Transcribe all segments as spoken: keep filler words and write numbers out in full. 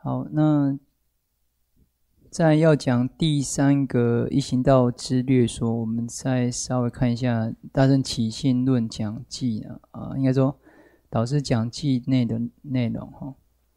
好，那在要讲第三个一行道之略说，我们再稍微看一下《大乘起信论讲记》啊，啊，应该说导师讲记内的内容哈。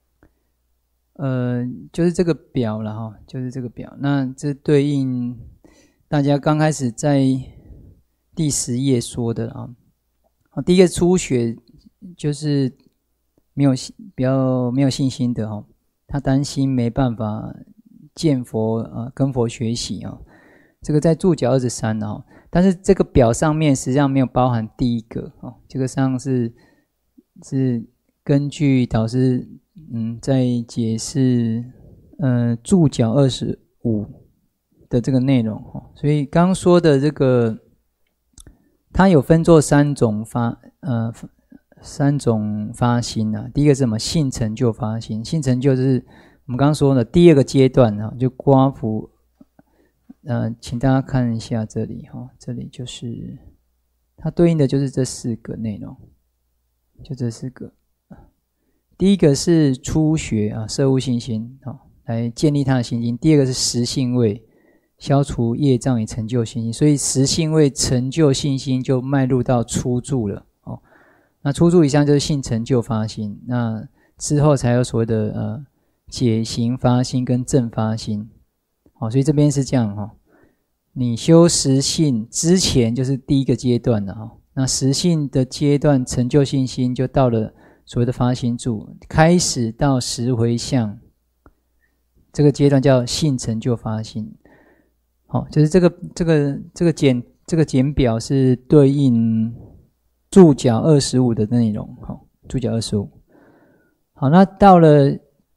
呃，就是这个表了哈，就是这个表。那这对应大家刚开始在第十页说的啊。好，第一个初学就是没有比较没有信心的哈，他担心没办法见佛啊，跟佛学习啊。这个在注脚二十三啊，但是这个表上面实际上没有包含第一个啊，这个上是是根据导师嗯在解释呃注脚二十五的这个内容哈，所以刚刚说的这个它有分作三种发呃三种发心啊。第一个是什么？性成就发心，性成就是我们刚刚说的第二个阶段啊，就刮服。呃，请大家看一下这里哈，这里就是它对应的就是这四个内容，就这四个。第一个是初学啊，摄悟信心啊，来建立他的信心。第二个是实性位，消除业障以成就信心。所以实性位成就信心，就迈入到初住了哦。那初住以上就是性成就发心，那之后才有所谓的呃解行发心跟正发心。好，所以这边是这样哈，你修实性之前就是第一个阶段了哈。那实性的阶段成就信心，就到了所谓的发心住，开始到十回向，这个阶段叫性成就发心。好，就是这个这个这个简这个简表是对应注脚二十五的内容。好，注脚二十五。好，那到了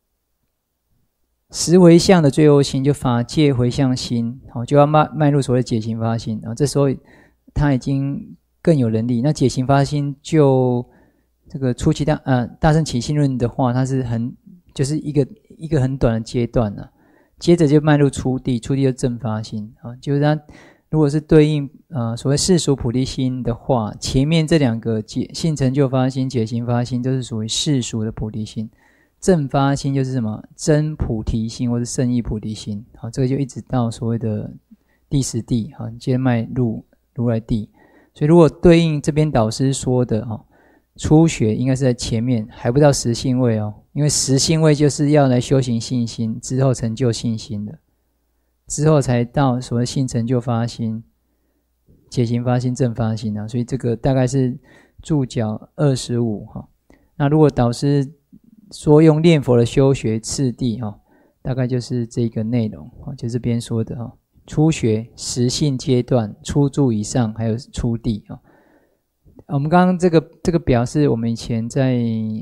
十回向的最后心，就法界回向心，好，就要迈迈入所谓解行发心啊。这时候他已经更有能力。那解行发心就这个初期大呃大乘起信论的话，它是很就是一个一个很短的阶段啊。接着就迈入初地，初地就正发心啊，就是它如果是对应呃所谓世俗菩提心的话，前面这两个解性成就发心、解行发心都是属于世俗的菩提心。正发心就是什么？真菩提心或是圣意菩提心。好，这个就一直到所谓的第十地，好，接着迈入如来地。所以如果对应这边导师说的哈，初学应该是在前面，还不到实性位哦，因为实性位就是要来修行信心，之后成就信心的，之后才到所谓性成就发心、解行发心、正发心啊。所以这个大概是注脚二十五哈。那如果导师说用念佛的修学次第哈，大概就是这个内容啊，就这边说的哈，初学、实性阶段、初住以上，还有初地啊。我们刚刚这个这个表是我们以前在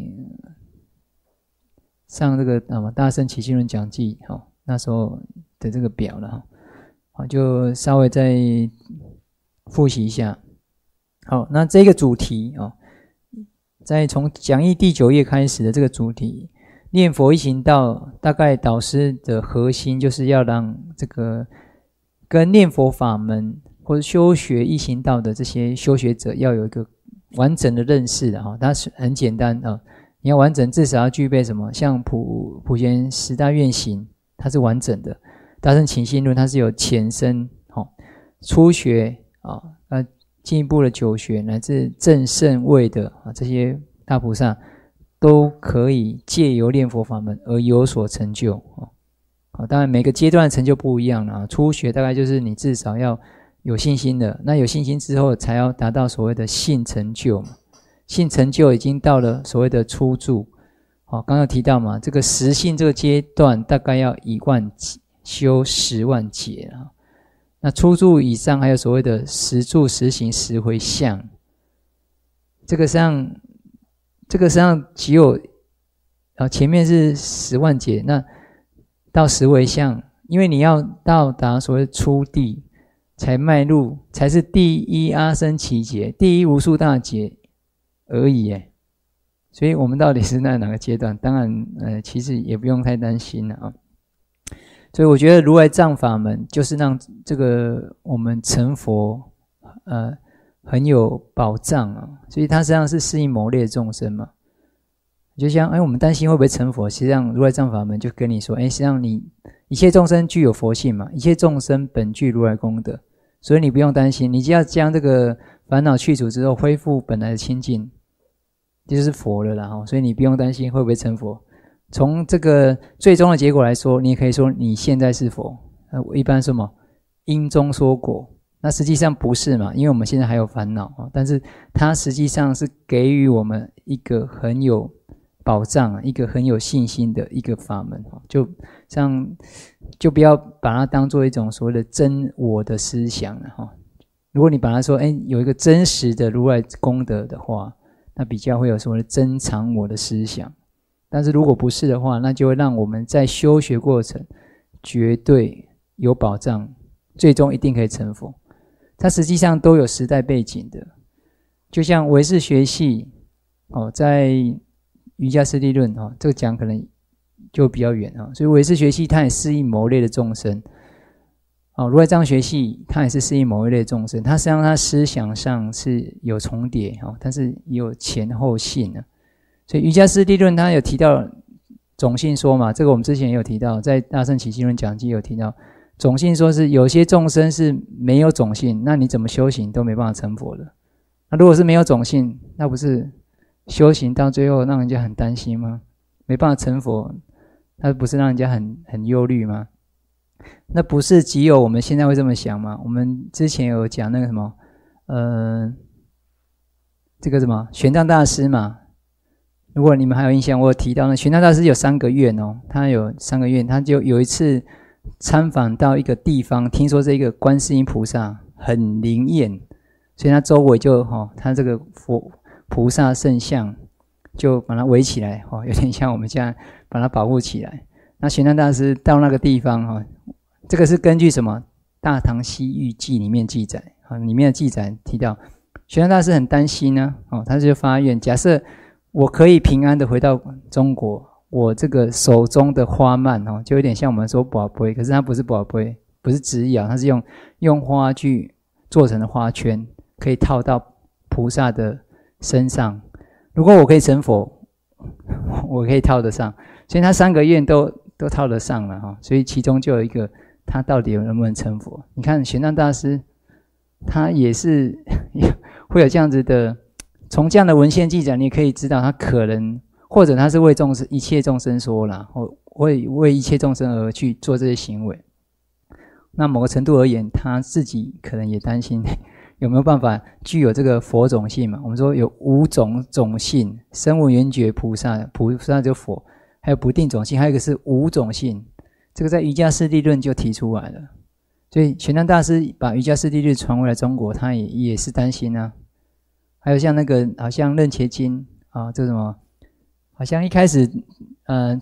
上这个啊大乘起信论讲记哈，那时候的这个表了哈，好，就稍微再复习一下。好，那这个主题啊。在从讲义第九页开始的这个主题，念佛一行道，大概导师的核心就是要让这个跟念佛法门或者修学一行道的这些修学者要有一个完整的认识的哈。它是很简单啊，你要完整至少要具备什么？像普普贤十大愿行，它是完整的；大乘起信论它是有浅深、哈初学啊，呃。进一步的九学乃至正圣位的啊，这些大菩萨都可以借由念佛法门而有所成就啊。当然每个阶段的成就不一样啦。初學大概就是你至少要有信心的，那有信心之后才要达到所谓的性成就嘛。性成就已经到了所谓的初住。好，刚刚提到嘛，这个实性这个阶段大概要一万修十万劫啊。那初住以上还有所谓的十住、十行、十回向，这个上，这个上只有啊前面是十万劫，那到十回向，因为你要到达所谓初地，才迈入，才是第一阿僧祇劫，第一无数大劫而已诶。所以我们到底是在哪个阶段？当然，呃，其实也不用太担心了啊。所以我觉得如来藏法门就是让这个我们成佛呃很有保障啊，所以它实际上是适应谋猎众生嘛。 就像哎，我们担心会不会成佛，实际上如来藏法门就跟你说，哎，实际上你一切众生具有佛性嘛，一切众生本具如来功德，所以你不用担心，你只要将这个烦恼去除之后，恢复本来的清净，就是佛了啦。所以你不用担心会不会成佛。从这个最终的结果来说，你也可以说你现在是佛。呃，一般说什么因中说果，那实际上不是嘛，因为我们现在还有烦恼，但是它实际上是给予我们一个很有保障，一个很有信心的一个法门，就像就不要把它当做一种所谓的真我的思想了哈。如果你把它说，哎，有一个真实的如来功德的话，那比较会有所谓的真常我的思想。但是如果不是的话，那就会让我们在修学过程绝对有保障，最终一定可以成佛。它实际上都有时代背景的，就像唯识学系哦，在瑜伽师地论哦，这个讲可能就比较远哦，所以唯识学系它也适应某一类的众生哦，如来藏学系它也是适应某一类的众生，它实际上它思想上是有重叠哦，但是也有前后性啊。所以瑜伽师地论它有提到种性说嘛，这个我们之前也有提到，在大乘起信论讲记有提到，种性说是有些众生是没有种性，那你怎么修行都没办法成佛的。那如果是没有种性，那不是修行到最后让人家很担心吗？没办法成佛，那不是让人家很很忧虑吗？那不是只有我们现在会这么想吗？我们之前有讲那个什么，呃，这个什么玄奘大师嘛。如果你们还有印象，我有提到呢，玄奘大师有三个愿哦，他有三个愿，他就有一次参访到一个地方，听说这个观世音菩萨很灵验，所以他周围就哦，他这个佛菩萨圣像就把它围起来哦，有点像我们这样把它保护起来。那玄奘大师到那个地方哦，这个是根据什么《大唐西域记》里面记载啊，里面的记载提到，玄奘大师很担心呢，哦，他就发愿，假设我可以平安的回到中国，我这个手中的花蔓哦，就有点像我们说宝贝，可是它不是宝贝，不是纸咬，它是用用花去做成的花圈，可以套到菩萨的身上。如果我可以成佛，我可以套得上，所以他三个愿都都套得上了哈。所以其中就有一个，他到底能不能成佛？你看玄奘大师，他也是会有这样子的。从这样的文献记载，你可以知道他可能，或者他是为众生一切众生说啦，或为为一切众生而去做这些行为。那某个程度而言，他自己可能也担心有没有办法具有这个佛种性嘛？我们说有五种种性，声闻缘觉菩萨，菩萨就佛，还有不定种性，还有一个是无种性。这个在瑜伽师地论就提出来了。所以玄奘大师把瑜伽师地论传回来中国，他也也是担心啊。还有像那个好像楞伽经啊，这什么好像一开始呃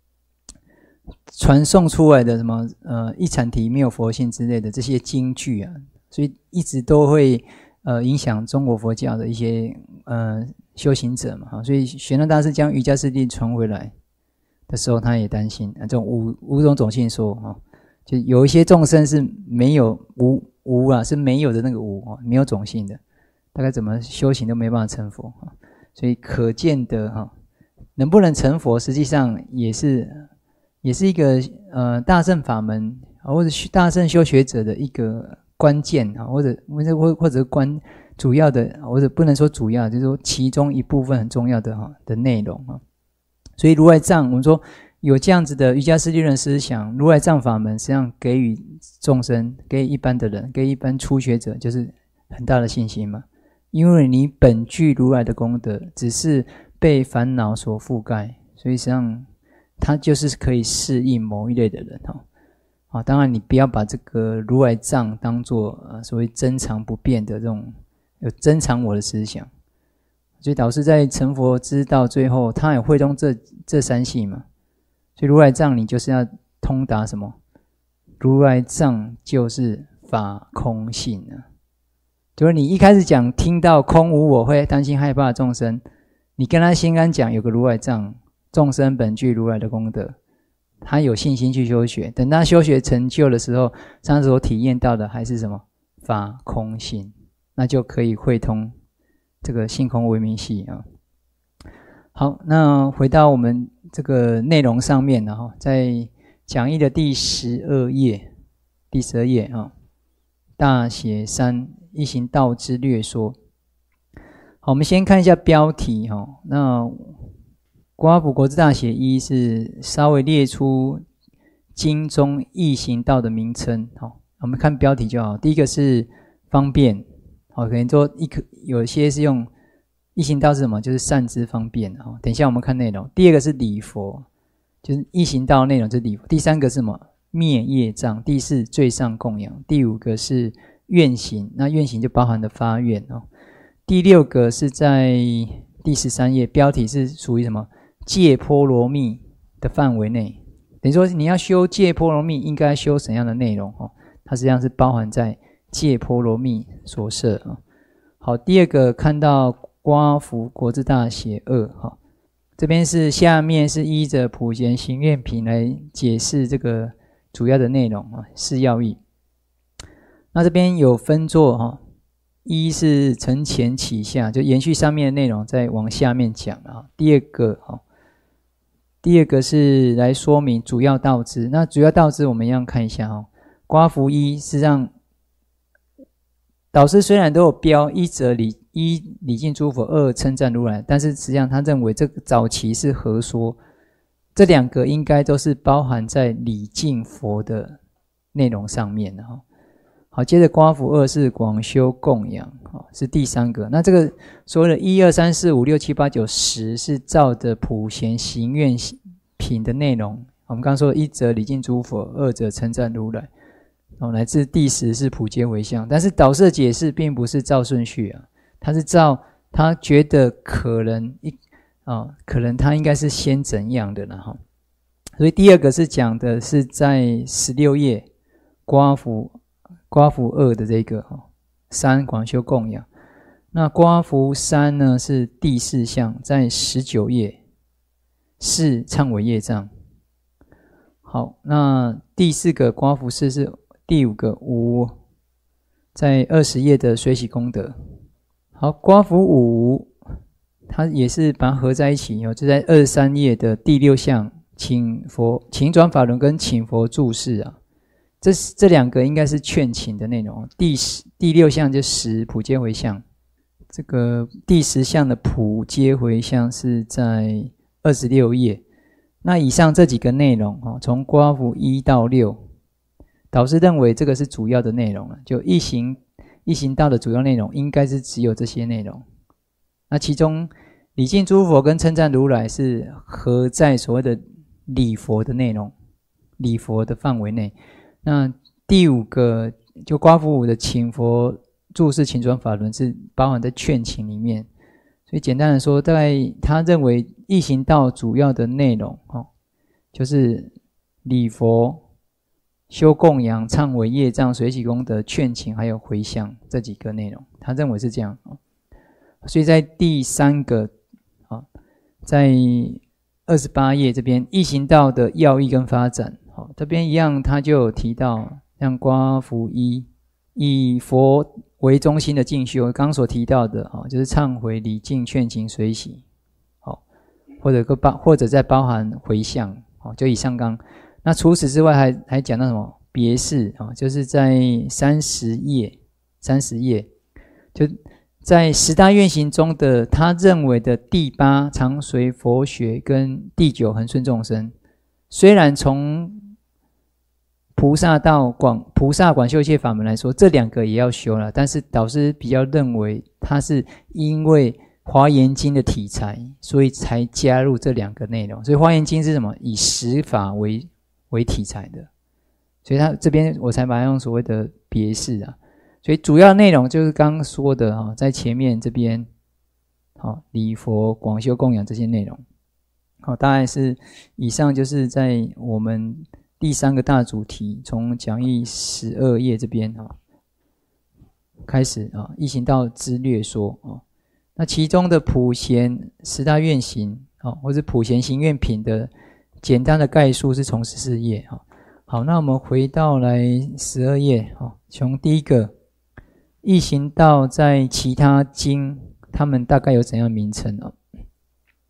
传送出来的什么呃一阐提没有佛性之类的这些经句啊，所以一直都会呃影响中国佛教的一些呃修行者嘛，所以玄奘大师将瑜伽师地传回来的时候，他也担心啊，这种五五种种性说啊，就有一些众生是没有无无啊，是没有的那个无啊，没有种性的。大概怎么修行都没办法成佛，所以可见的哈，能不能成佛，实际上也是也是一个呃大乘法门或者大乘修学者的一个关键啊，或者或者或者关主要的，或者不能说主要，就是说其中一部分很重要的哈的内容啊。所以如来藏，我们说有这样子的瑜伽师地论思想，如来藏法门实际上给予众生，给予一般的人，给予一般初学者，就是很大的信心嘛。因为你本具如来的功德，只是被烦恼所覆盖，所以实际上它就是可以适应某一类的人哈。啊，当然你不要把这个如来藏当作呃所谓真常不变的这种有真常我的思想，所以导致在成佛之道最后，他也会通这这三系嘛。所以如来藏你就是要通达什么？如来藏就是法空性啊。就是你一开始讲听到空无我会担心害怕的众生，你跟他心安讲有个如来藏，众生本具如来的功德，他有信心去修学，等他修学成就的时候，他所体验到的还是什么？法空性，那就可以会通这个性空唯名系啊。 好，那回到我们这个内容上面了哈，在讲义的第十二页，第十二页啊，大写三一行道之略说。好，我们先看一下标题哈。那国华府国字大写一是稍微列出经中易行道的名称。好，我们看标题就好。第一个是方便，好，可能说一个有些是用易行道是什么？就是善知方便。好，等一下我们看内容。第二个是礼佛，就是易行道内容就是礼佛。第三个是什么？灭业障。第四最上供养。第五个是愿行，那愿行就包含了发愿哦。第六个是在第十三页，标题是属于什么？戒波罗蜜的范围内。等于说你要修戒波罗蜜，应该修怎样的内容？哦，它实际上是包含在戒波罗蜜所摄啊。好，第二个看到国华府国字大写二，哈，这边是下面是依着普贤行愿品来解释这个主要的内容啊，是要义。那这边有分作哈。一是承前启下，就延续上面的内容，再往下面讲啊。第二个哈，第二个是来说明主要道支。那主要道支我们一样看一下哈。国华府一实际上，导师虽然都有标一则礼一礼敬诸佛，二称赞如来，但是实际上他认为这个早期是合说，这两个应该都是包含在礼敬佛的内容上面的哈。好，接着国华府二是广修供养，是第三个。那这个所谓的一二三四五六七八九十是照着普贤行愿品的内容。我们刚刚说的一则礼敬诸佛，二则称赞如来，哦，乃至第十是普皆回向。但是导师的解释并不是照顺序啊，他是照他觉得可能一啊，可能他应该是先怎样的呢？哈，所以第二个是讲的是在十六页国华府。国华府二的这个三广修供养，那国华府三呢是第四项，在十九页，四忏悔业障。好，那第四个国华府四是第五个五，在二十页的随喜功德。好，国华府五，它也是把它合在一起哦，就在二十三页的第六项，请佛请转法轮跟请佛注释啊。这这两个应该是劝请的内容。第十第六项就十普皆回向，这个第十项的普皆回向是在二十六页。那以上这几个内容哦，从国华府一到六，导师认为这个是主要的内容了。就一行一行道的主要内容应该是只有这些内容。那其中礼敬诸佛跟称赞如来是合在所谓的礼佛的内容，礼佛的范围内。那第五个就国华府五的请佛注释请转法轮是包含在劝请里面，所以简单的说，大概他认为易行道主要的内容哦，就是礼佛、修供养、忏悔业障、随喜功德、劝请还有回向这几个内容，他认为是这样哦。所以在第三个啊，在二十八页这边易行道的要义跟发展。好，这边一样，他就有提到，像国华府一以佛为中心的进修，刚刚所提到的，哈，就是忏悔、礼敬、劝请、随喜，好，或者个包，或者再包含回向，好，就以上纲。那除此之外还，还还讲到什么别事啊？就是在三十页，三十页，就在十大愿行中的，他认为的第八常随佛学跟第九恒顺众生，虽然从菩萨到广菩萨广修一切法门来说，这两个也要修了，但是导师比较认为他是因为华严经的题材，所以才加入这两个内容。所以华严经是什么？以十法为为题材的，所以他这边我才把它用所谓的别事啊。所以主要内容就是刚刚说的啊，在前面这边，好，礼佛、广修、供养这些内容。好，大概是以上就是在我们第三个大主题，从讲义十二页这边啊开始啊，易行道之略说啊。那其中的普贤十大愿行啊，或者普贤行愿品的简单的概述是从十四页啊。好，那我们回到来十二页啊，从第一个易行道在其他经，他们大概有怎样名称啊？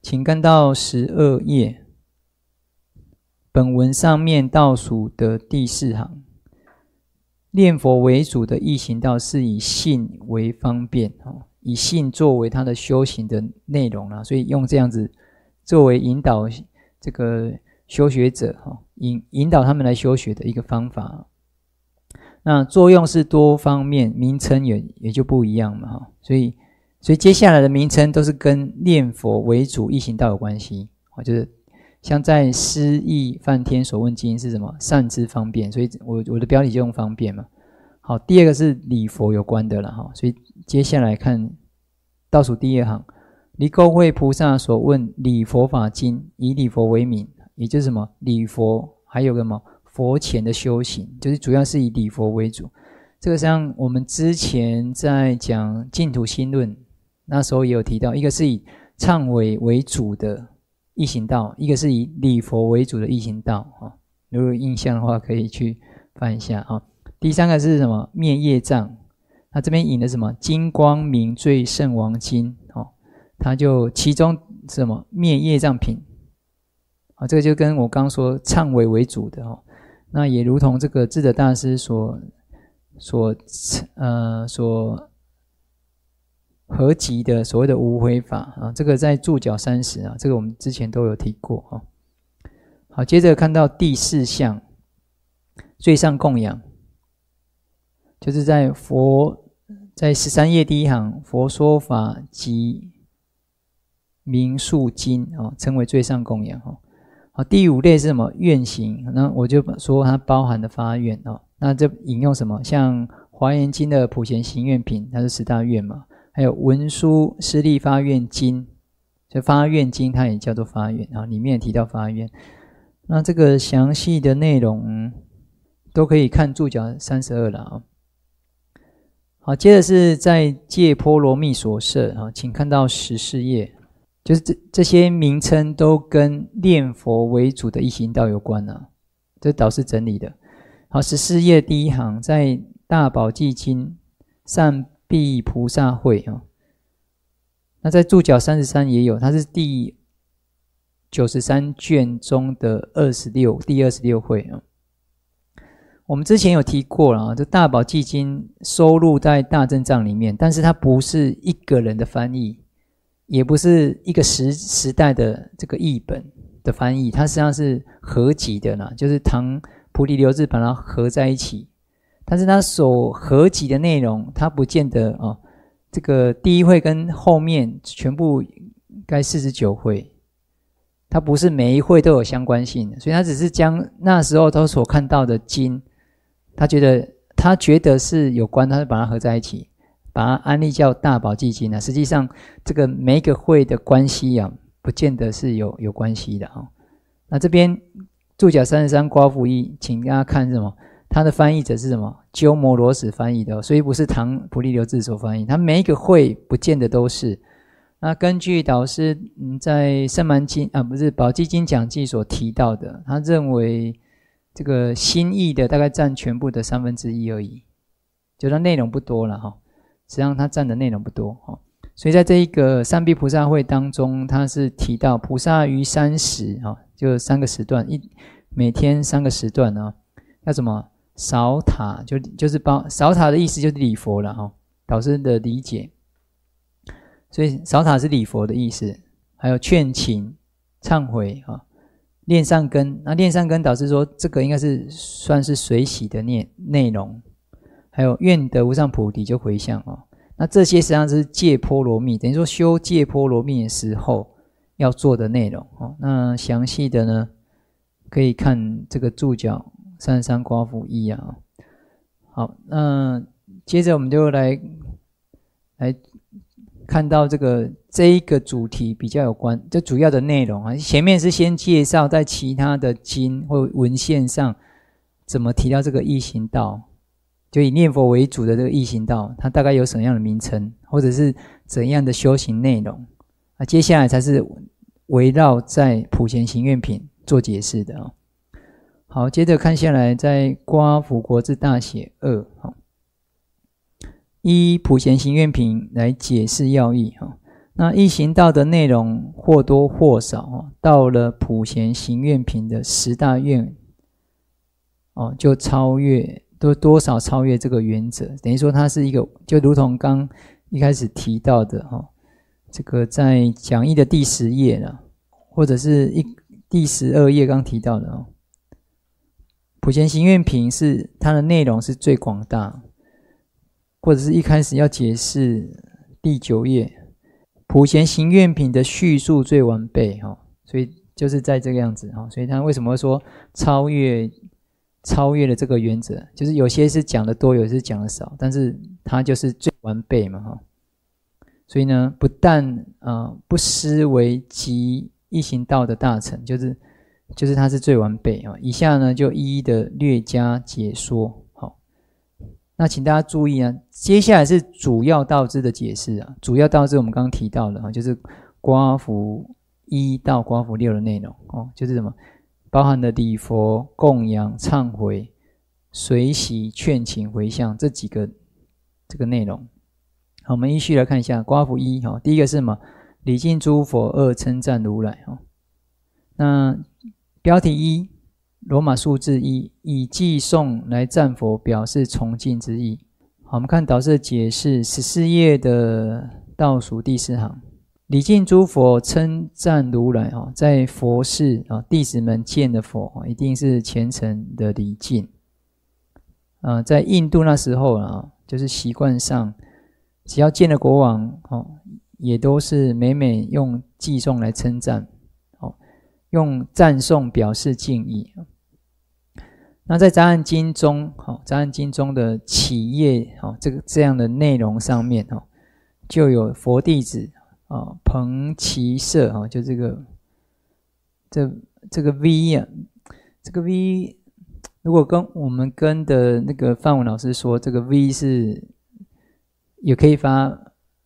请看到十二页，本文上面倒数的第四行，念佛为主的易行道是以信为方便，以信作为他的修行的内容啦，所以用这样子作为引导这个修学者引引导他们来修学的一个方法。那作用是多方面，名称也也就不一样嘛，所以所以接下来的名称都是跟念佛为主易行道有关系，就是像在师义梵天所问经是什么？善知方便，所以我我的标题就用方便嘛。好，第二个是礼佛有关的了哈，所以接下来看倒数第二行，离垢会菩萨所问礼佛法经，以礼佛为名，也就是什么礼佛，还有个什么佛前的修行，就是主要是以礼佛为主。这个像我们之前在讲净土心论，那时候也有提到，一个是以忏悔为主的易行道，一个是以礼佛为主的易行道。如果有印象的话，可以去翻一下。第三个是什么？灭业障。那这边引的什么？金光明罪圣王经，它就其中是什么？灭业障品。这个就跟我刚说忏悔为主的，那也如同这个智者大师所所呃所合集的所谓的无悔法啊，这个在注脚三十啊，这个我们之前都有提过啊。好，接着看到第四项，最上供养，就是在佛在十三页第一行，佛说法及名述经啊，称为最上供养啊。好，第五类是什么？愿行。那我就说它包含的发愿哦。那这引用什么？像华严经的普贤行愿品，它是十大愿嘛。还有文殊师利发愿经，就发愿经它也叫做发愿啊，里面也提到发愿。那这个详细的内容都可以看注脚三十二了啊。好，接着是在戒波罗蜜所摄啊，请看到十四页。就是这这些名称都跟念佛为主的易行道有关啊，这是导师整理的。好，十四页第一行，在大宝积经善必菩萨会啊，那在注脚三十三也有，它是第九十三卷中的二十六第二十六会啊。我们之前有提过了啊，这大宝积经收录在大正藏里面，但是它不是一个人的翻译。也不是一个时时代的这个译本的翻译，它实际上是合集的啦，就是唐菩提流志把它合在一起，但是它所合集的内容，它不见得哦，这个第一会跟后面全部该四十九会，它不是每一会都有相关性的，所以它只是将那时候他所看到的经，他觉得他觉得是有关，他就把它合在一起。把它安立叫大宝积经啊，实际上这个每一个会的关系啊，不见得是有有关系的啊。那这边注脚三十三刮符一，请大家看什么？它的翻译者是什么？鸠摩罗什翻译的、哦，所以不是唐菩提流志所翻译。它每一个会不见得都是。那根据导师嗯在圣蛮经啊，不是宝积经讲记所提到的，他认为这个新译的大概占全部的三分之一而已，就它内容不多了哈、哦。实际上它占的内容不多，所以在这一个三臂菩萨会当中，它是提到菩萨于三时，就三个时段，一每天三个时段呢，要怎么扫塔，就就是包扫塔的意思就是礼佛了哈，导师的理解，所以扫塔是礼佛的意思，还有劝请、忏悔啊，练善根，那练善根导师说这个应该是算是随喜的内内容。还有愿得无上菩提就回向哦，那这些实际上是戒波罗蜜，等于说修戒波罗蜜的时候要做的内容哦。那详细的呢，可以看这个注脚三十三刮符一啊。好，那接着我们就来来看到这个这一个主题比较有关，这主要的内容啊。前面是先介绍在其他的经或文献上怎么提到这个易行道。就以念佛为主的这个易行道，它大概有什么样的名称，或者是怎样的修行内容啊？接下来才是围绕在普贤行愿品做解释的啊。好，接着看下来，在刮符国字大写二，依普贤行愿品来解释要义。 那一行道的内容或多或少哦，到了普贤行愿品的十大愿哦，就超越多多少超越这个原则，等于说它是一个，就如同刚一开始提到的哦，这个在讲义的第十页了，或者是一第十二页刚提到的哦，普贤行愿品是它的内容是最广大，或者是一开始要解释第九页。普贤行愿品的叙述最完备哈，所以就是在这个样子哈，所以他为什么会说超越超越了这个原则，就是有些是讲的多，有些是讲的少，但是它就是最完备嘛哈。所以呢，不但呃不失为集一行道的大成，就是就是它是最完备啊。以下呢就一一的略加解说。那请大家注意啊，接下来是主要道支的解释啊。主要道支我们刚刚提到了啊，就是刮符一到刮符六的内容哦，就是什么，包含了礼佛、供养、忏悔、随喜、劝请、回向这几个这个内容。好，我们依序来看一下刮符一哈，第一个是什么？礼敬诸佛，二称赞如来哈。那标题一。罗马数字一，以寄颂来赞佛，表示崇敬之意。好，我们看导师的解释，十四页的倒数第四行，礼敬诸佛，称赞如来。在佛事弟子们见的佛，一定是虔诚的礼敬。在印度那时候啊，就是习惯上，只要见了国王，也都是每每用寄颂来称赞，用赞颂表示敬意。那在杂案经中，好，杂案经中的起页，好，这个这样的内容上面，哈，就有佛弟子啊，彭祺舍啊，就这个，这这个 V 啊，这个 V， 如果跟我们跟的那个范文老师说，这个 V 是也可以发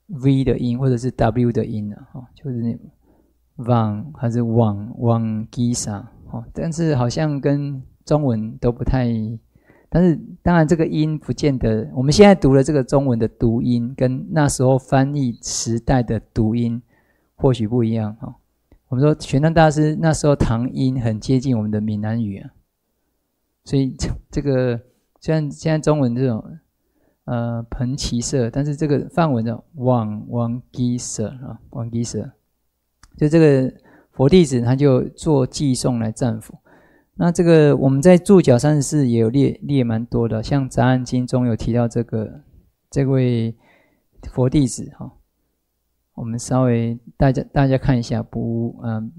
V 的音，或者是 W 的音啊，哈，就是那往还是往往基萨，哦，但是好像跟中文都不太，但是当然这个音不见得，我们现在读的这个中文的读音跟那时候翻译时代的读音或许不一样哈。我们说玄奘大师那时候唐音很接近我们的闽南语啊，所以这个虽然现在中文这种呃彭祺舍，但是这个梵文的往往基舍啊，往基舍，就这个佛弟子他就做寄颂来赞佛。那这个我们在注脚三十四也有列列蛮多的，像杂案经中有提到这个这位佛弟子哈，我们稍微大家大家看一下，不嗯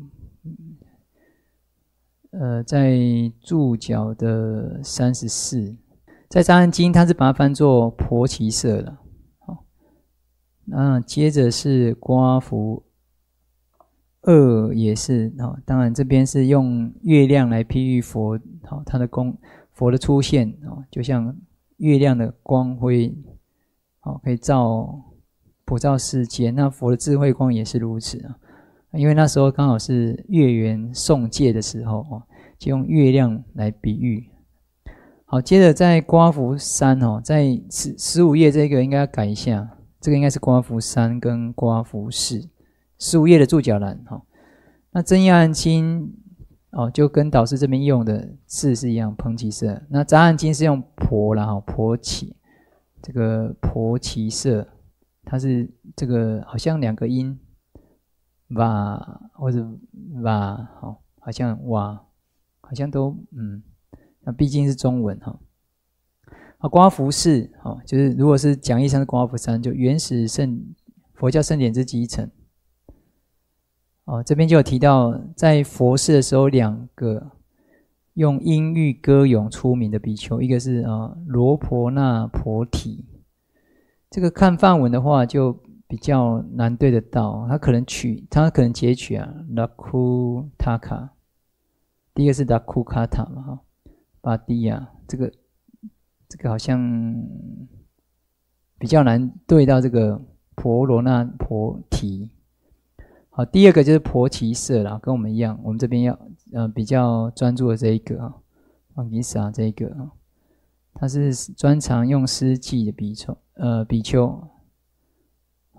呃, 呃在注脚的三十四，在杂案经它是把它翻作婆耆舍了，好，那接着是刮符。二也是，当然这边是用月亮来譬喻佛，它的光佛的出现，就像月亮的光辉，可以照普照世界。那佛的智慧光也是如此，因为那时候刚好是月圆送戒的时候，就用月亮来比喻。好，接着在刮符三，在十五页这个应该要改一下，这个应该是刮符三跟刮符四。十五页的注脚栏，哈，那真要案经哦，就跟导师这边用的字是一样，彭祺舍。那杂案经是用婆啦，哈，婆耆，这个婆耆舍，它是这个好像两个音，哇或者哇，好，好像哇，好像都嗯，那毕竟是中文哈。啊，刮符四，哦，就是如果是讲义上的刮符三，就原始圣佛教圣典之集成。哦，这边就有提到，在佛事的时候，两个用音律歌咏出名的比丘，一个是啊罗婆那婆提。这个看梵文的话，就比较难对得到，他可能取，他可能截取啊 ，Laku Taka， 第一个是 Laku Kata 嘛，哈，巴蒂亚，这个这个好像比较难对到这个婆罗那婆提。好，第二个就是婆耆舍啦，跟我们一样，我们这边要呃比较专注的这一个啊，王吉萨这一个啊，它是专长用诗记的比丘呃比丘，好，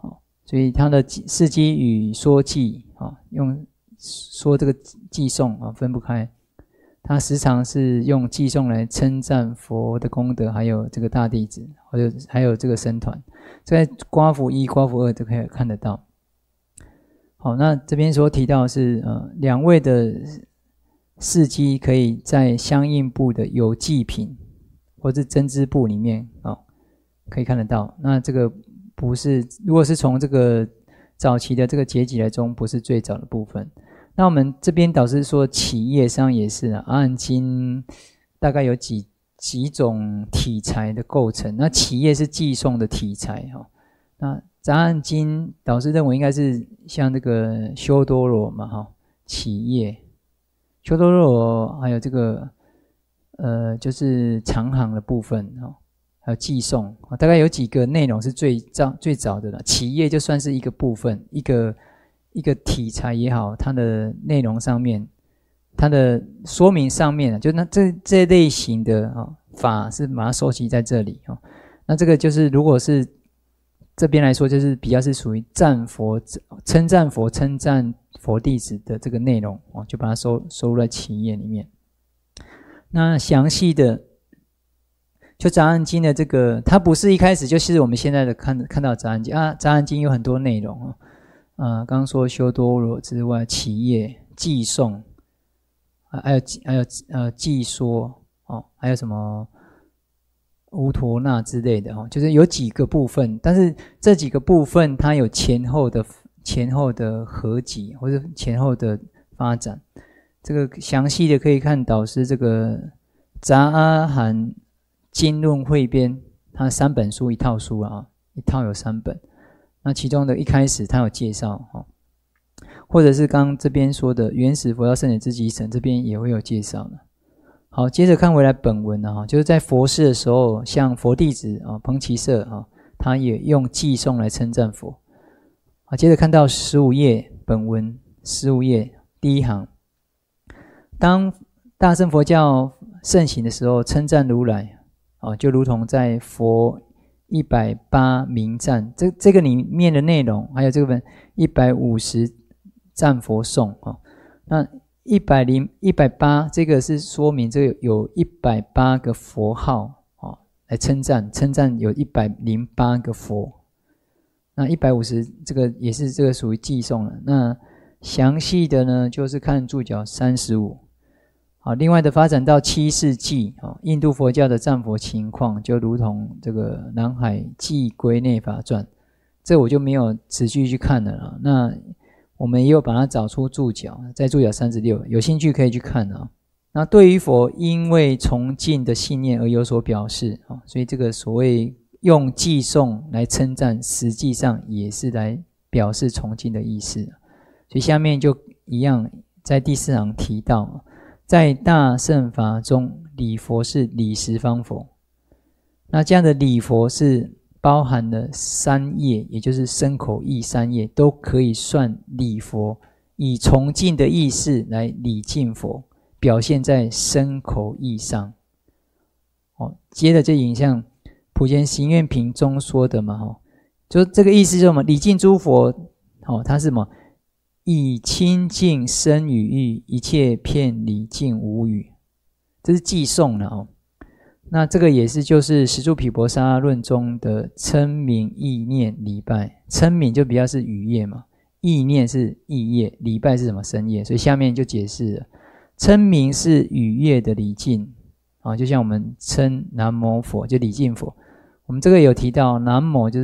所以它的事迹与说记啊，用说这个记诵啊分不开。他时常是用记诵来称赞佛的功德，还有这个大弟子，或者还有这个僧团，在刮符一、刮符二都可以看得到。好，那这边所提到的是呃两位的事迹，可以在相应部的有记品或是针织部里面哦可以看得到。那这个不是，如果是从这个早期的这个结集来中，不是最早的部分。那我们这边导师说企业上也是啊，阿含经大概有几几种体裁的构成，那企业是寄送的体裁哈、哦。那杂含经导师认为应该是像这个修多罗嘛哈、哦，企业修多罗还有这个呃就是长行的部分哈、哦，还有寄送、哦，大概有几个内容是最早最早的了。企业就算是一个部分，一个。一个题材也好，它的内容上面，它的说明上面，就那这这类型的啊法是把它收集在这里啊。那这个就是如果是这边来说，就是比较是属于赞佛、称赞佛、称赞佛弟子的这个内容哦，就把它收收入在企业里面。那详细的，就杂含经的这个，它不是一开始就是我们现在的看看到杂含经啊，杂含经有很多内容哦。啊，刚刚说修多罗之外，企业、寄诵，还有还有呃寄说哦，还有什么乌陀那之类的哦，就是有几个部分，但是这几个部分它有前后的前后的合集或者前后的发展。这个详细的可以看导师这个杂阿含经论汇编，它三本书一套书啊，一套有三本。那其中的一开始他有介绍哈，或者是刚刚这边说的原始佛教圣典之集省，这边也会有介绍的。好，接着看回来本文啊，就是在佛事的时候，像佛弟子啊彭奇舍啊，他也用偈颂来称赞佛。好，接着看到十五页本文十五页第一行，当大乘佛教盛行的时候，称赞如来啊，就如同在佛一百八名赞，这这个里面的内容，还有这个一百五十赞佛颂啊。那一百零一百八这个是说明这个有一百八个佛号啊，来称赞，称赞有一百零八个佛。那一百五十这个也是这个属于偈颂了。那详细的呢，就是看注脚三十五。好，另外的发展到七世纪，印度佛教的赞佛情况，就如同这个南海寄归内法传，这我就没有持续去看了啦。那我们也有把它找出注脚，在注脚三十六，有兴趣可以去看啊。那对于佛因为崇敬的信念而有所表示，所以这个所谓用偈颂来称赞，实际上也是来表示崇敬的意思。所以下面就一样，在第四行提到，在大乘法中，礼佛是礼十方佛。那这样的礼佛是包含了三业，也就是身口意三业，都可以算礼佛，以崇敬的意识来礼敬佛，表现在身口意上。哦，接着这影像普贤行愿品中说的嘛，哦，就这个意思是什么？礼敬诸佛，哦，它是什么？以清净身语意，一切遍礼敬无语，这是偈颂了哦。那这个也是就是十住毗婆沙论中的称名意念礼拜，称名就比较是语业嘛，意念是意业，礼拜是什么身业，所以下面就解释了，称名是语业的礼敬啊，就像我们称南无佛就礼敬佛，我们这个有提到南无就是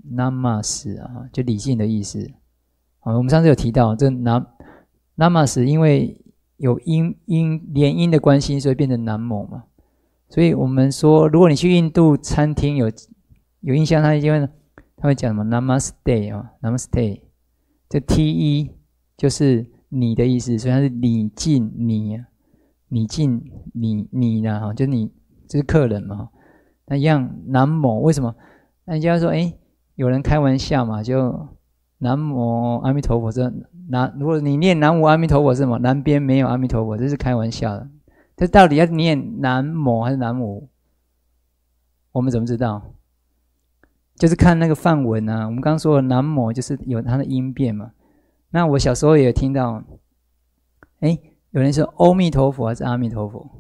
namas 啊，就礼敬的意思。好，我们上次有提到这南 namas 因为有音音连音的关系，所以变成南无嘛。所以我们说，如果你去印度餐厅有有印象，他因为他会讲什么 Namaste 啊 ，Namaste， 这 T 就是你的意思，所以它是礼敬你啊，礼敬你你啦哈，就你就是客人嘛。那一样南无为什么？那人家说，哎，有人开玩笑嘛，就南无阿弥陀佛这南，如果你念南无阿弥陀佛是什么？南边没有阿弥陀佛，这是开玩笑的。这到底要念南无还是南无？我们怎么知道？ 就是看那个梵文啊。我们刚刚说的南摩就是有它的音变嘛。那我小时候也听到，哎，有人说阿弥陀佛还是阿弥陀佛，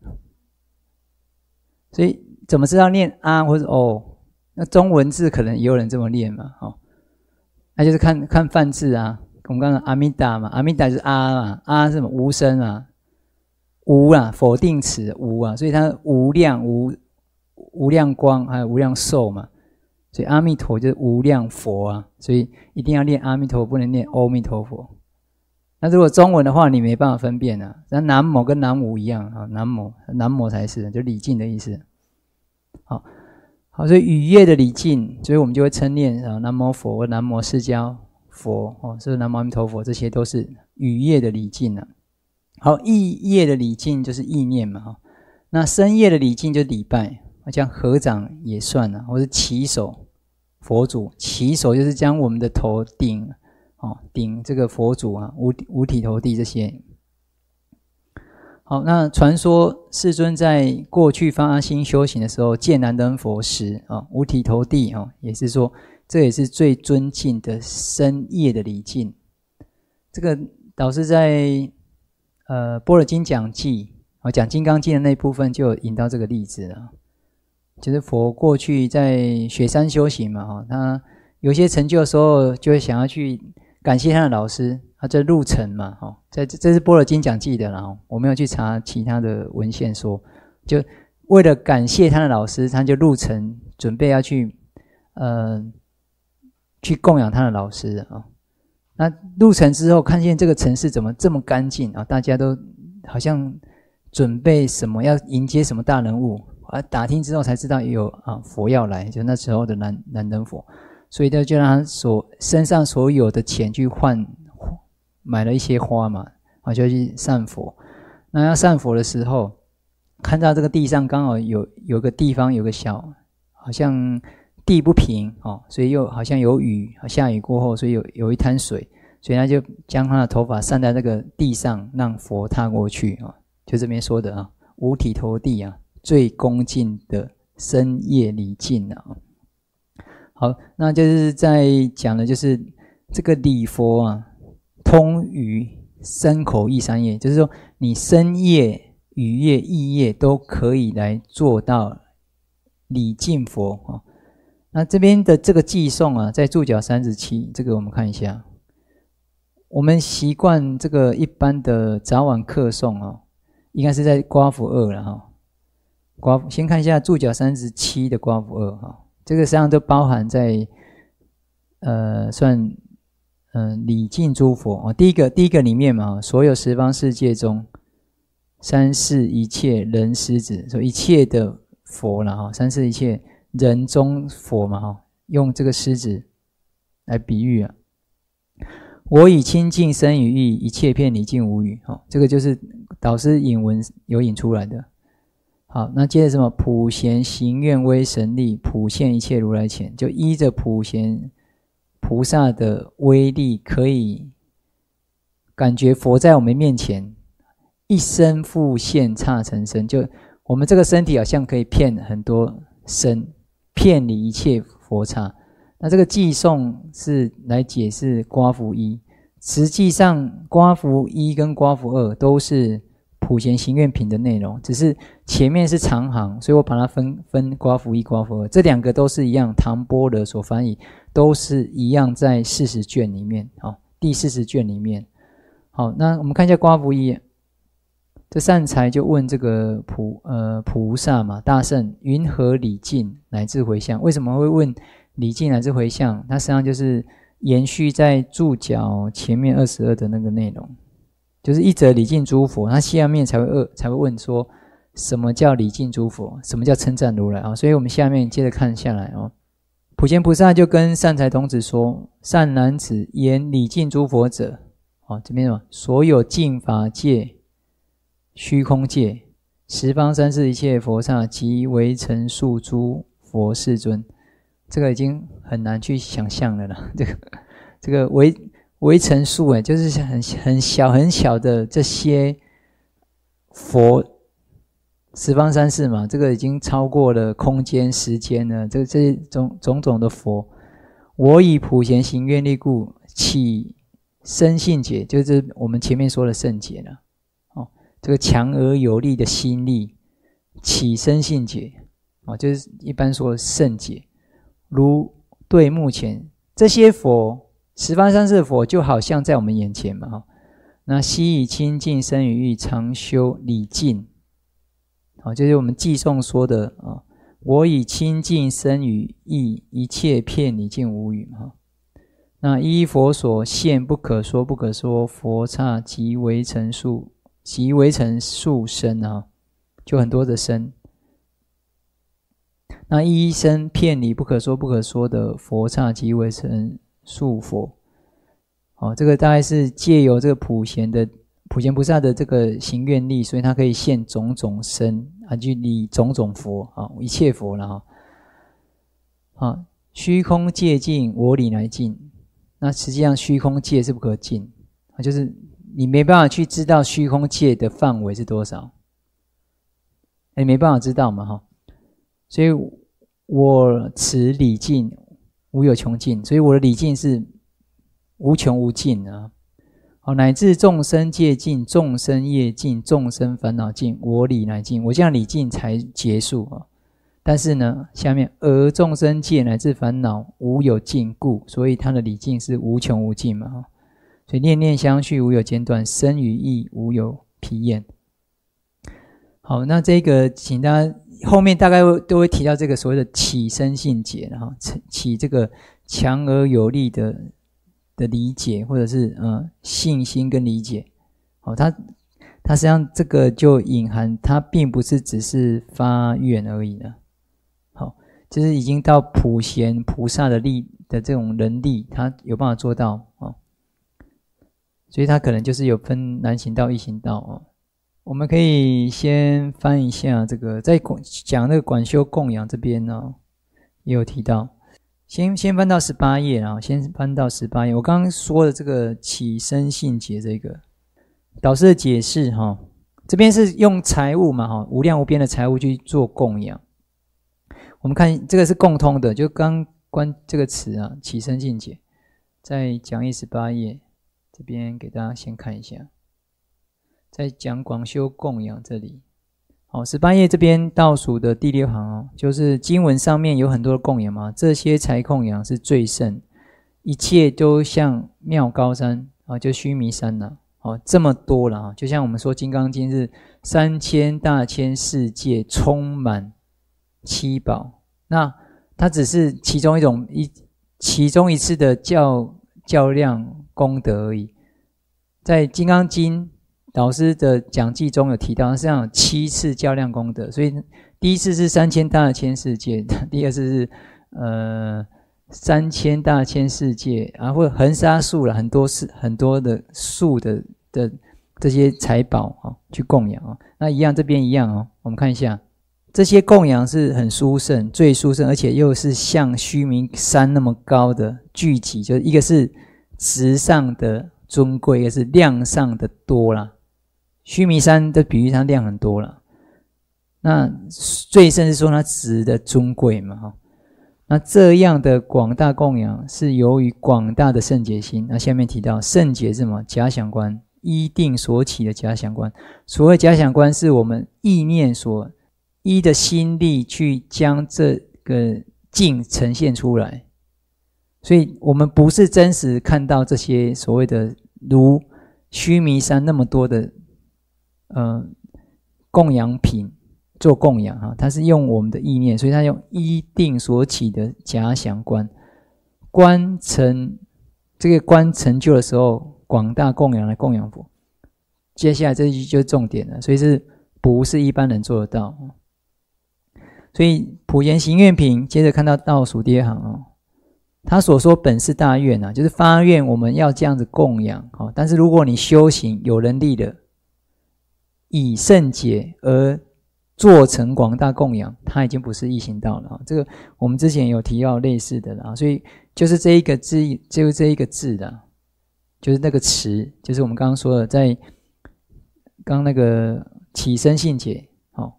所以怎么知道念啊或者哦？那中文字可能也有人这么念嘛，哦，那就是看看梵字啊。我们刚刚阿弥达嘛，阿弥达就是啊嘛，啊是什么无声啊，无啊否定词无啊，所以它无量无无量光还有无量寿嘛，所以阿弥陀就是无量佛啊，所以一定要念阿弥陀，不能念阿弥陀佛。那如果中文的话，你没办法分辨啊。那南无跟南无一样啊，南无南无才是就礼敬的意思。好，好，所以语业的礼敬，所以我们就会称念啊南无佛、南无释迦佛哦，是南无阿弥陀佛，这些都是语业的礼敬啊。好，意业的礼敬就是意念嘛哈。那身业的礼敬就是礼拜，像合掌也算啊，或是起手佛祖，起手就是将我们的头顶。哦，顶这个佛祖啊，五五体投地这些。好，那传说世尊在过去发心修行的时候，见燃灯佛时啊，五体投地啊，也是说这也是最尊敬的身业的礼敬。这个导师在呃《般若经讲记》啊讲《金刚经》的那部分就有引到这个例子了，就是佛过去在雪山修行嘛，哈，他有一些成就的时候，就会想要去。感谢他的老师，他在入城嘛，哦，在这是般若经讲记的啦，我没有去查其他的文献说，就为了感谢他的老师，他就入城准备要去，呃，去供养他的老师啊。那入城之后，看见这个城市怎么这么干净啊，大家都好像准备什么要迎接什么大人物啊，打听之后才知道有啊佛要来，就那时候的燃燃灯佛。所以他就让他所身上所有的钱去换，买了一些花嘛，啊，就去散佛。那要散佛的时候，看到这个地上刚好有有个地方有个小，好像地不平哦，所以又好像有雨，下雨过后，所以有有一滩水，所以他就将他的头发散在那个地上，让佛踏过去啊。就这边说的啊，五体投地啊，最恭敬的身业礼敬啊。好，那就是在讲的就是这个礼佛啊，通于身口意三业，就是说你身业、语业、意业都可以来做到礼敬佛啊。那这边的这个偈颂啊，在注脚三十七，这个我们看一下。我们习惯这个一般的早晚课诵啊，应该是在刮符二了哈。刮先看一下注脚三十七的刮符二哈。这个实际上都包含在，呃，算，嗯、呃，礼敬诸佛哦。第一个，第一个里面嘛，所有十方世界中，三世一切人师子，说一切的佛了哈，三世一切人中佛嘛哈，用这个狮子来比喻啊。我以清净身语意，一切遍礼敬无语。哦，这个就是导师引文有引出来的。好，那接着什么？普贤行愿威神力，普现一切如来前，就依着普贤菩萨的威力，可以感觉佛在我们面前，一身复现刹成身，就我们这个身体好像可以骗很多身，骗你一切佛刹。那这个偈颂是来解释刮符一，实际上刮符一跟刮符二都是普贤行愿品的内容，只是前面是长行，所以我把它分分刮符一、刮符二，这两个都是一样，唐般若所翻译都是一样，在四十卷里面，好，第四十卷里面。好，那我们看一下刮符一，这善财就问这个菩呃菩萨嘛，大圣云何礼敬乃至回向？为什么会问礼敬乃至回向？它实际上就是延续在注脚前面二十二的那个内容。就是一则礼敬诸佛，他下面才会二才会问说，什么叫礼敬诸佛？什么叫称赞如来啊？所以我们下面接着看下来哦。普贤菩萨就跟善财童子说：“善男子，言礼敬诸佛者，哦，这边什么？所有净法界、虚空界、十方三世一切佛刹及围城数诸佛世尊，这个已经很难去想象了啦。这个这个围。”围城数哎，就是很很小很小的这些佛十方三世嘛，这个已经超过了空间时间了，这这种种种的佛，我以普贤行愿力故，起生信解，就是我们前面说的圣解了。哦，这个强而有力的心力，起生信解，哦，就是一般说圣解。如对目前这些佛，十方三世的佛，就好像在我们眼前嘛，哈。那悉以清净身语意，常修礼敬。好，就是我们偈颂说的啊，我以清净身语意，一切遍礼尽无语哈。那依佛所现不可说不可说佛刹即为成数，即为成数身啊，就很多的身。那依身遍礼不可说不可说的佛刹即为成数佛。好，这个大概是借由这个普贤的。普贤菩萨的这个行愿力，所以他可以现种种身啊，去理种种佛啊，一切佛了哈。啊，虚空界尽，我理来尽。那实际上虚空界是不可尽啊，就是你没办法去知道虚空界的范围是多少，你没办法知道嘛哈。所以我此理尽无有穷尽，所以我的理尽是无穷无尽啊。好，乃至众生界尽，众生业尽，众生烦恼尽，我理乃尽。我这样理尽才结束啊。但是呢，下面而众生界乃至烦恼无有尽故，所以他的理尽是无穷无尽嘛。所以念念相续无有间断，身语意无有疲厌。好，那这个请大家后面大概都会提到这个所谓的起生信解，然后起这个强而有力的。的理解，或者是呃信心跟理解，好、哦，它它实际上这个就隐含，它并不是只是发愿而已的，好、哦，就是已经到普贤菩萨的力的这种能力，他有办法做到哦，所以他可能就是有分难行道、易行道哦。我们可以先翻一下这个，在讲那个广修供养这边呢、哦，也有提到。先先翻到十八页啊，先翻到十八页。我刚刚说的这个起生信解，这个导师的解释哈，这边是用财物嘛哈，无量无边的财物去做供养。我们看这个是共通的，就刚关这个词啊，起生信解，在讲义十八页这边给大家先看一下，在讲广修供养这里。好，十八页这边倒数的第六行哦，就是经文上面有很多的供养嘛，这些财供养是最胜，一切都像妙高山啊，就须弥山呐、啊，哦，这么多了啊，就像我们说《金刚经》是三千大千世界充满七宝，那它只是其中一种一其中一次的较较量功德而已，在《金刚经》。导师的讲记中有提到，实际上有七次较量功德，所以第一次是三千大千世界，第二次是呃三千大千世界，然后或者恒沙数了很多是很多的数的的这些财宝啊、哦，去供养啊、哦。那一样这边一样哦，我们看一下，这些供养是很殊胜，最殊胜，而且又是像须弥山那么高的聚集，就是一个是质上的尊贵，一个是量上的多啦。须弥山的比喻它量很多了，那最甚是说它质的尊贵嘛哈。那这样的广大供养是由于广大的圣解心。那下面提到圣解是什么？假想观，依定所起的假想观。所谓假想观，是我们意念所依的心力去将这个境呈现出来。所以我们不是真实看到这些所谓的如须弥山那么多的呃，供养品做供养哈，它是用我们的意念，所以它用依定所起的假想观，观成这个观成就的时候，广大供养来供养佛。接下来这句就是重点了，所以是不是一般人做得到？所以普贤行愿品，接着看到倒数第二行哦，他所说本是大愿啊，就是发愿我们要这样子供养哦，但是如果你修行有能力的。以圣解而做成广大供养，它已经不是易行道了。这个我们之前有提到类似的啦，所以就是这一个字，就是这一个字的，就是那个词，就是我们刚刚说的，在刚那个起生信解，好、哦，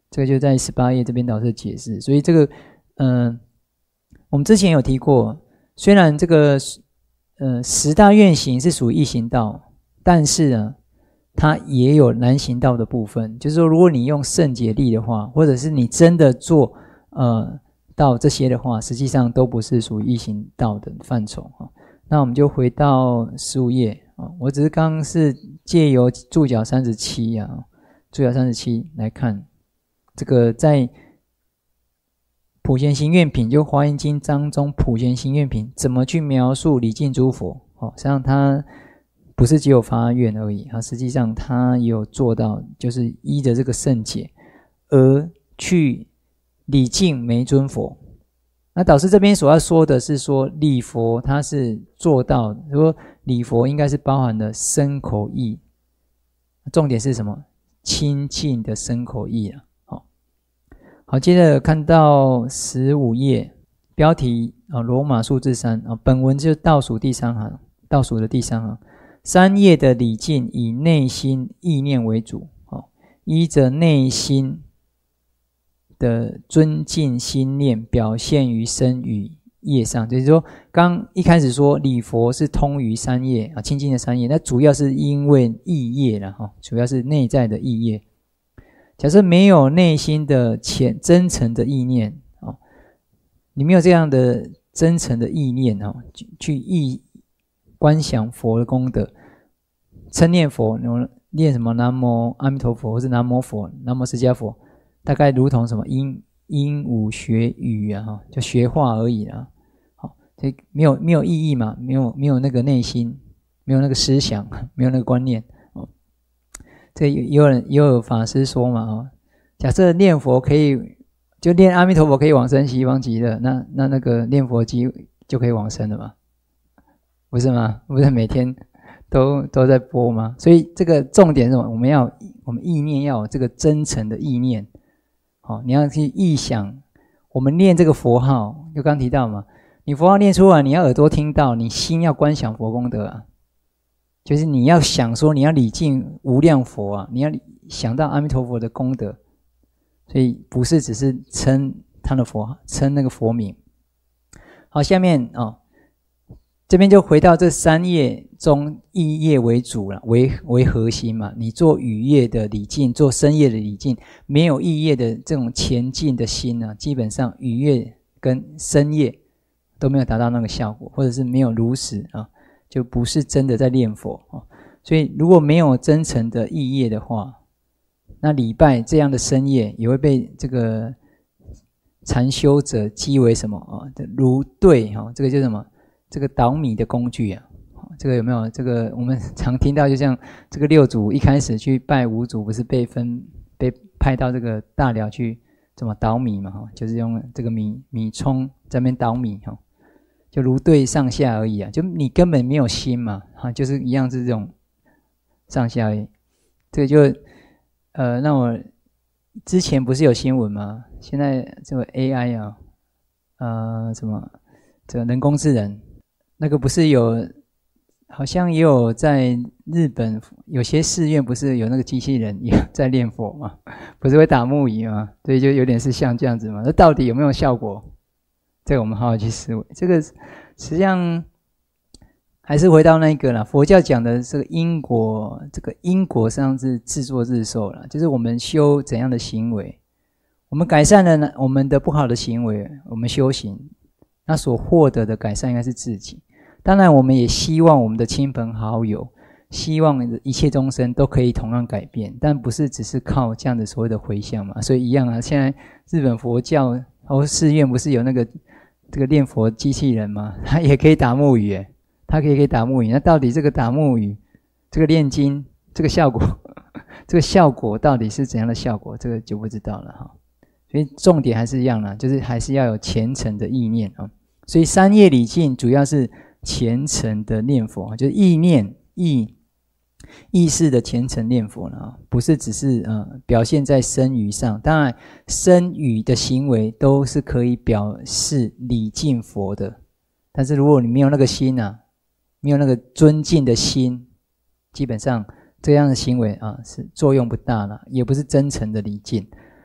这个就在十八页这边导师解释。所以这个，嗯、呃，我们之前有提过，虽然这个呃十大愿行是属于易行道，但是呢，它也有难行道的部分。就是说，如果你用圣解力的话，或者是你真的做呃到这些的话，实际上都不是属于易行道的范畴啊。那我们就回到十五页啊，我只是刚刚是借由注脚三十七啊，注脚三十七来看这个在普贤行愿品，就华严经章中普贤行愿品怎么去描述礼敬诸佛哦，实际上它不是只有发愿而已，它实际上它也有做到，就是依着这个圣解而去礼敬每一尊佛。那导师这边所要说的是说，礼佛它是做到，说礼佛应该是包含了身口意，重点是什么？清净的身口意啊。好，好，接着看到十五页标题啊，罗马数字三啊，本文就倒数第三行，倒数的第三行，三业的礼敬以内心意念为主，好，依着内心的尊敬心念表现于身语业上，就是说刚一开始说礼佛是通于三业啊，清净的三业，那主要是因为意业啦，哈，主要是内在的意业。假设没有内心的浅真诚的意念啊，你没有这样的真诚的意念啊，去意观想佛的功德，称念佛，念什么南无阿弥陀佛，或是南无佛、南无释迦佛。大概如同什么鹦鹦鹉学语啊，就学话而已啊。好，这没有没有意义嘛，没有没有那个内心，没有那个思想，没有那个观念。哦，这也有人也有法师说嘛，哦，假设念佛可以，就念阿弥陀佛可以往生西方极乐，那那那个念佛机就可以往生了嘛？不是吗？不是每天都都在播吗？所以这个重点是什么？我们要我们意念要有这个真诚的意念。哦，你要去臆想，我们念这个佛号，就刚提到嘛，你佛号念出来，你要耳朵听到，你心要观想佛功德啊，就是你要想说，你要礼敬无量佛啊，你要想到阿弥陀佛的功德，所以不是只是称他的佛，称那个佛名。好，下面哦，这边就回到这三业中意业为主了，为为核心嘛。你做语业的礼敬，做身业的礼敬，没有意业的这种前进的心呢，基本上语业跟身业都没有达到那个效果，或者是没有如实啊，就不是真的在念佛啊。所以如果没有真诚的意业的话，那礼拜这样的身业也会被这个禅修者讥为什么啊？如对哈，这个叫什么？这个捣米的工具啊，这个有没有？这个我们常听到，就像这个六祖一开始去拜五祖，不是被分被派到这个大寮去怎么捣米嘛？哈，就是用这个米米冲在那边捣米哈，就如对上下而已啊，就你根本没有心嘛，哈，就是一样是这种上下而已。这个就呃，那我之前不是有新闻吗？现在这个 A I 啊，呃，什么这个人工智能。那个不是有，好像也有在日本有些寺院不是有那个机器人也在念佛嘛，不是会打木鱼嘛，所以就有点是像这样子嘛。那到底有没有效果？这个我们好好去思维。这个实际上还是回到那个啦，佛教讲的这个因果，这个因果实际上是自作自受啦，就是我们修怎样的行为，我们改善了呢我们的不好的行为，我们修行，那所获得的改善应该是自己。当然我们也希望我们的亲朋好友，希望一切众生都可以同样改变，但不是只是靠这样的所谓的回向嘛。所以一样啊，现在日本佛教或寺院不是有那个这个念佛机器人吗？它也可以打木鱼耶，它可以可以打木鱼。那到底这个打木鱼，这个念经，这个效果这个效果到底是怎样的效果，这个就不知道了哈。所以重点还是一样啦，就是还是要有虔诚的意念啊。所以三业礼敬主要是虔诚的念佛，就是意念意意识的虔诚念佛呢，不是只是呃表现在身语上。当然身语的行为都是可以表示礼敬佛的，但是如果你没有那个心啊，没有那个尊敬的心，基本上这样的行为啊是作用不大了，也不是真诚的礼敬。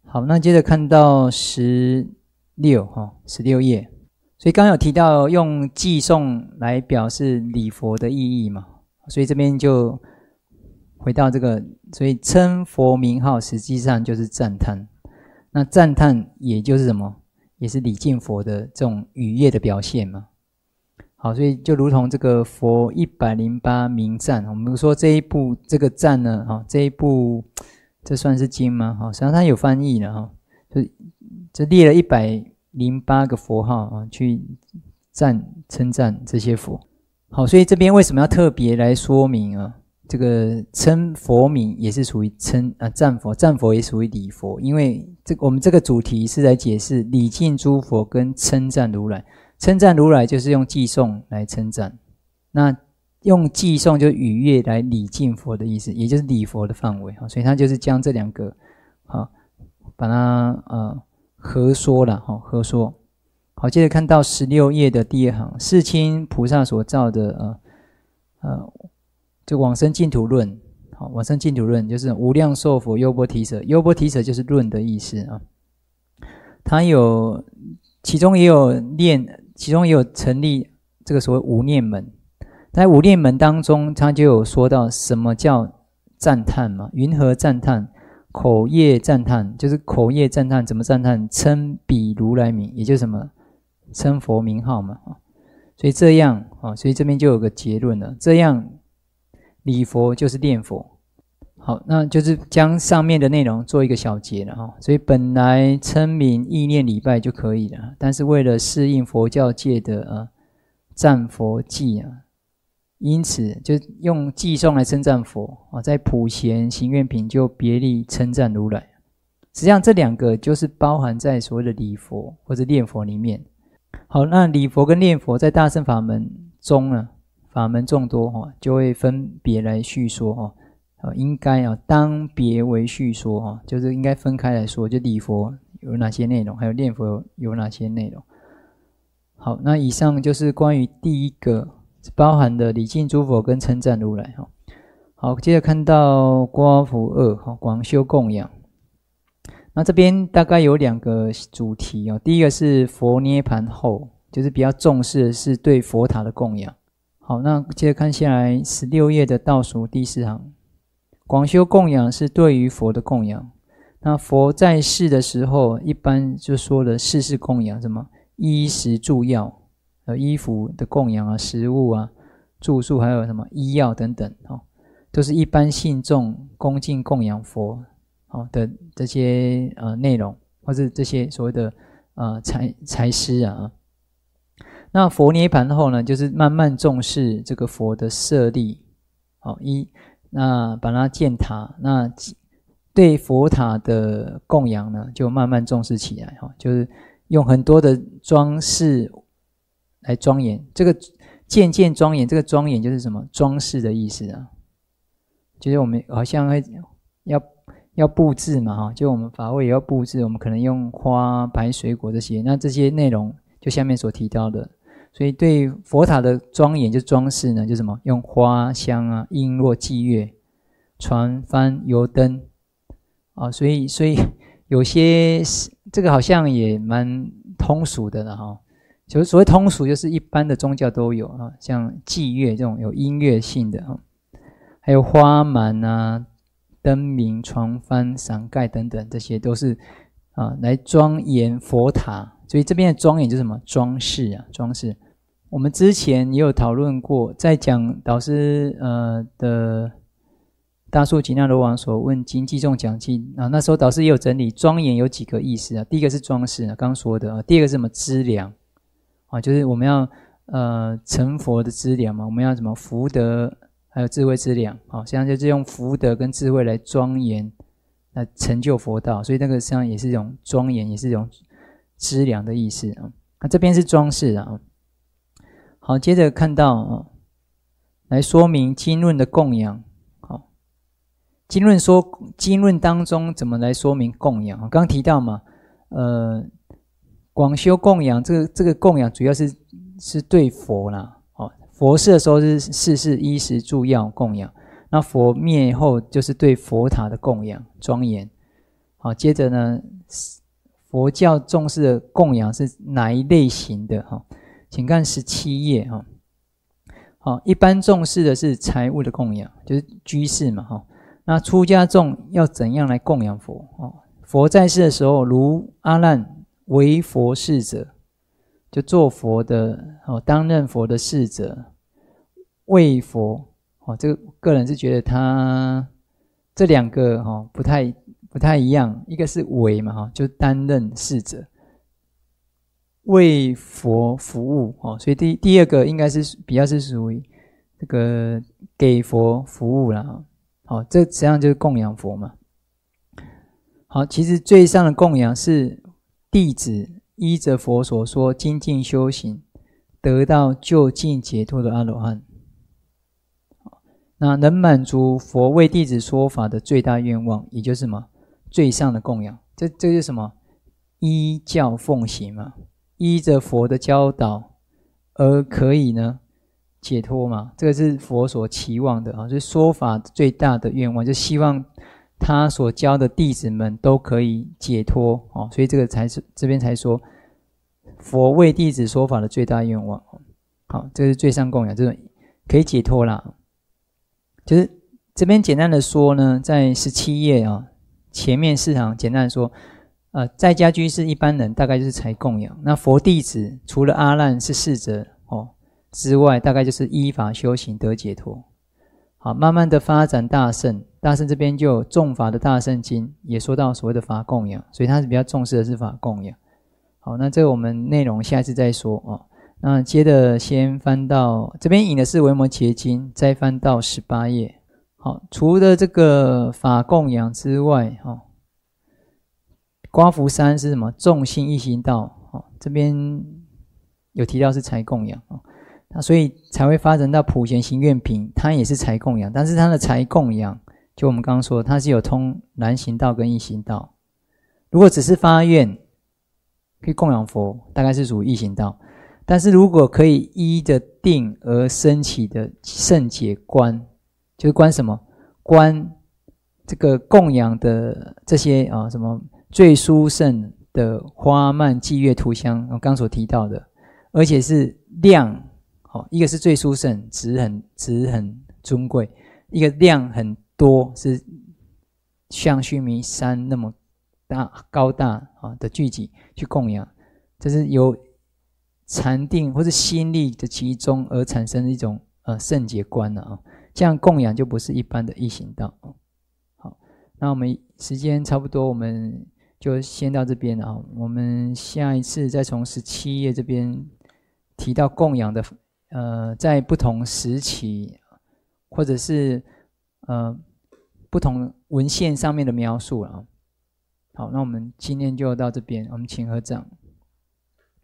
好，那接着看到十六哈，十六页。所以刚刚有提到用寄送来表示礼佛的意义嘛，所以这边就回到这个，所以称佛名号实际上就是赞叹。那赞叹也就是什么？也是礼敬佛的这种语业的表现嘛。好，所以就如同这个佛一百零八名赞，我们说这一部这个赞呢，哈，这一部这算是经吗？哈，实际上它有翻译了哈，就这列了一百零八个佛号啊，去赞称赞这些佛。好，所以这边为什么要特别来说明啊？这个称佛名也是属于称啊赞佛，赞佛也属于礼佛，因为这我们这个主题是来解释礼敬诸佛跟称赞如来。称赞如来就是用寄颂来称赞，那用寄颂就语乐来礼敬佛的意思，也就是礼佛的范围，所以他就是将这两个好把它呃合说了，合说。好，接着看到十六页的第二行，世亲菩萨所造的呃呃就往生净土论。好，往生净土论就是无量寿佛优波提舍，优波提舍就是论的意思啊。它有其中也有念。其中也有成立这个所谓五念门，在五念门当中，他就有说到什么叫赞叹嘛？云何赞叹？口业赞叹，就是口业赞叹，怎么赞叹？称彼如来名，也就是什么？称佛名号嘛。所以这样啊，所以这边就有个结论了。这样礼佛就是念佛。好，那就是将上面的内容做一个小结了哈。所以本来称名意念礼拜就可以了，但是为了适应佛教界的呃赞佛祭啊，因此就用寄颂来称赞佛啊，在普贤行愿品就别立称赞如来。实际上这两个就是包含在所谓的礼佛或者念佛里面。好，那礼佛跟念佛在大乘法门中呢，法门众多哈，就会分别来叙说哈。应该啊，当别为叙说啊，就是应该分开来说，就礼佛有哪些内容，还有念佛 有, 有哪些内容。好，那以上就是关于第一个包含的礼敬诸佛跟称赞如来哈。好，接着看到刮福二哈，广修供养。那这边大概有两个主题哦，第一个是佛涅盘后，就是比较重视的是对佛塔的供养。好，那接着看下来十六页的倒数第四行。广修供养是对于佛的供养，那佛在世的时候，一般就说的世事供养，什么衣食住药，呃，衣服的供养啊，食物啊，住宿，还有什么医药等等，哦，都是一般信众恭敬供养佛，哦的这些呃内容，或是这些所谓的呃财财施啊。那佛涅盘后呢，就是慢慢重视这个佛的舍利，哦一。那把它建塔，那对佛塔的供养呢，就慢慢重视起来哈，就是用很多的装饰来庄严。这个渐渐庄严，这个庄严就是什么？装饰的意思啊。就是我们好像会要要布置嘛哈，就我们法会也要布置，我们可能用花、白水果这些，那这些内容就下面所提到的。所以对佛塔的庄严，就装饰呢，就什么用花香啊、璎珞、伎乐、船帆、油灯啊，所以所以有些这个好像也蛮通俗的了哈。就是所谓通俗，就是一般的宗教都有啊，像伎乐这种有音乐性的哈，还有花满啊、灯明、床幡、伞盖等等，这些都是啊来庄严佛塔。所以这边的庄严就是什么？装饰啊，装饰。我们之前也有讨论过，在讲导师呃的大树吉那罗王所问经记中讲记啊，那时候导师也有整理庄严有几个意思啊。第一个是装饰啊，刚刚说的啊。第二个是什么？资粮啊，就是我们要呃成佛的资粮嘛，我们要什么福德还有智慧资粮啊，实际上就是用福德跟智慧来庄严，来成就佛道，所以那个实际上也是一种庄严，也是一种资粮的意思啊。那这边是装饰啊。好，接着看到啊，来说明经论的供养。好，经论说经论当中怎么来说明供养？刚刚提到嘛，呃，广修供养，这个这个供养主要是是对佛啦。哦，佛事的时候是事事衣食住药供养，那佛灭后就是对佛塔的供养庄严。 好，接着呢，佛教重视的供养是哪一类型的？哈，请看十七页哈。好，一般重视的是财物的供养，就是居士嘛哈。那出家众要怎样来供养佛？哦，佛在世的时候，如阿难为佛侍者，就做佛的哦，担任佛的侍者，为佛哦。这个个人是觉得他这两个哦不太不太一样，一个是为嘛哈，就担任侍者，为佛服务哦，所以第第二个应该是比较是属于这个给佛服务啦。好，这实际上就是供养佛嘛。好，其实最上的供养是弟子依着佛所说精进修行，得到究竟解脱的阿罗汉。那能满足佛为弟子说法的最大愿望，也就是什么？最上的供养。这这就是什么？依教奉行嘛，依着佛的教导而可以呢解脱嘛，这个是佛所期望的啊，就是说法最大的愿望，就希望他所教的弟子们都可以解脱哦，所以这个才是这边才说佛为弟子说法的最大愿望。好，这是最上供养，这种可以解脱啦。就是这边简单的说呢，在十七页啊，前面四行简单的说，呃，在家居士一般人大概就是才供养，那佛弟子除了阿难是侍者哦之外，大概就是依法修行得解脱。好，慢慢的发展大乘，大乘这边就有重法的大乘经，也说到所谓的法供养，所以他是比较重视的是法供养。好，那这个我们内容下一次再说哦。那接着先翻到这边引的是维摩诘经，再翻到十八页。好，除了这个法供养之外，哦，刮福三是什么？众信一行道，哦，这边有提到是财供养哦。那所以才会发展到普贤行愿品，它也是财供养，但是它的财供养，就我们刚刚说，它是有通难行道跟易行道。如果只是发愿可以供养佛，大概是属于易行道。但是如果可以依着定而升起的圣解观，就是观什么？观这个供养的这些啊，什么最殊胜的花蔓伎乐图香，我刚刚所提到的，而且是量。一个是最殊胜，质很质很尊贵，一个量很多，是像须弥山那么大高大的聚集去供养，这是由禅定或是心力的集中而产生的一种呃圣解观了啊。这样供养就不是一般的易行道。好，那我们时间差不多，我们就先到这边啊。我们下一次再从十七页这边提到供养的。呃，在不同时期，或者是呃不同文献上面的描述了。好，那我们今天就到这边，我们请合掌。